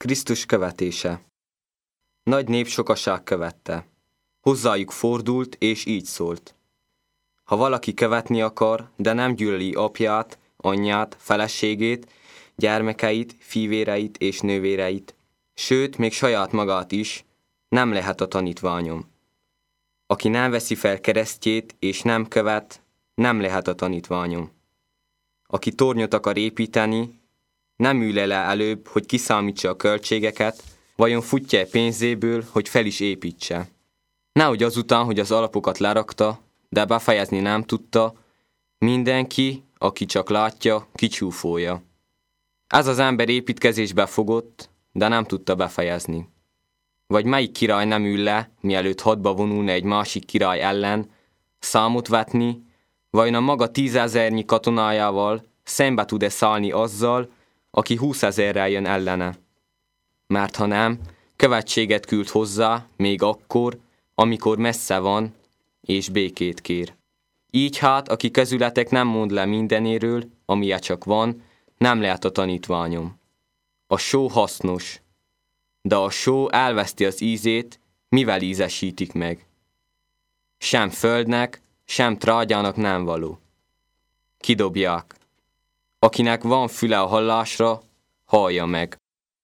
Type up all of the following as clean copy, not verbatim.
Krisztus követése. Nagy népsokaság követte. Hozzájuk fordult, és így szólt. Ha valaki követni akar, de nem gyűlöli apját, anyját, feleségét, gyermekeit, fivéreit és nővéreit, sőt, még saját magát is, nem lehet a tanítványom. Aki nem veszi fel keresztjét és nem követ, nem lehet a tanítványom. Aki tornyot akar építeni, nem ül le előbb, hogy kiszámítsa a költségeket, vajon futja-e pénzéből, hogy fel is építse. Nehogy azután, hogy az alapokat lerakta, de befejezni nem tudta, mindenki, aki csak látja, kicsúfolja. Ez az ember építkezésbe fogott, de nem tudta befejezni. Vagy melyik király nem ül le, mielőtt hadba vonulna egy másik király ellen, számot vetni, vajon a maga 10 000 katonájával szembe tud-e szállni azzal, aki 20 000-rel jön ellene. Mert ha nem, követséget küld hozzá, még akkor, amikor messze van, és békét kér. Így hát, aki közületek nem mond le mindenéről, amilyen csak van, nem lehet a tanítványom. A só hasznos, de a só elveszti az ízét, mivel ízesítik meg. Sem földnek, sem trágyának nem való. Kidobják. Akinek van füle a hallásra, hallja meg.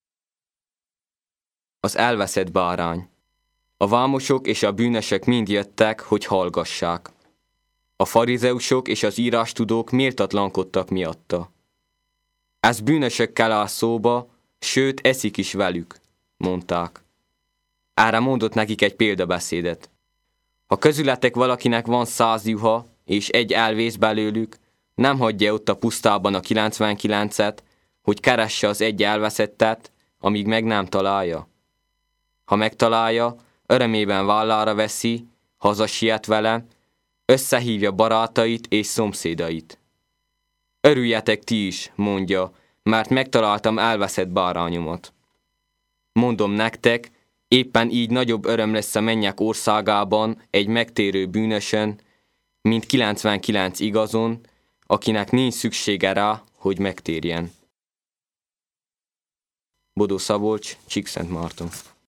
Az elveszett bárány. A vámosok és a bűnösök mind jöttek, hogy hallgassák. A farizeusok és az írástudók méltatlankodtak miatta. Ez bűnösökkel áll szóba, sőt eszik is velük, mondták. Erre mondott nekik egy példabeszédet. Ha közületek valakinek van 100 juha, és egy elvész belőlük, nem hagyja ott a pusztában a 99-et, hogy keresse az egy elveszettet, amíg meg nem találja. Ha megtalálja, örömében vállára veszi, hazasiet vele, összehívja barátait és szomszédait. Örüljetek ti is, mondja, mert megtaláltam elveszett bárányomat. Mondom nektek, éppen így nagyobb öröm lesz a mennyek országában egy megtérő bűnösön, mint 99 igazon, akinek nincs szüksége rá, hogy megtérjen. Bodó Szabolcs, Csíkszentmárton.